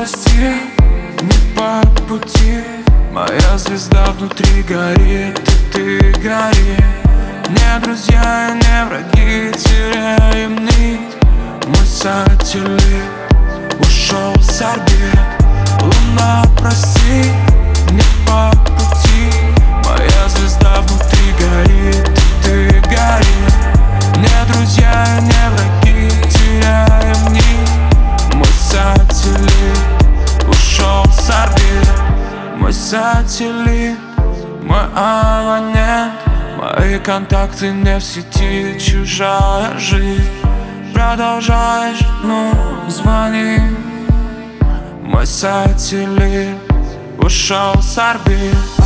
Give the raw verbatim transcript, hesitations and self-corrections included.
прости, не по пути. Моя звезда внутри горит, и ты гори. Не друзья и не враги, теряем нить. Мой сателлит ушел с орбит. Луна, прости, не по пути. Моя звезда внутри горит, и ты гори. Не друзья и не враги, теряем нить. Мой сателлит ушел с орбит. Мой сателлит, мой абонент. Мои контакты не в сети, чужая жизнь. Продолжаешь, ну, звони. Мой сателлит ушел с орбит.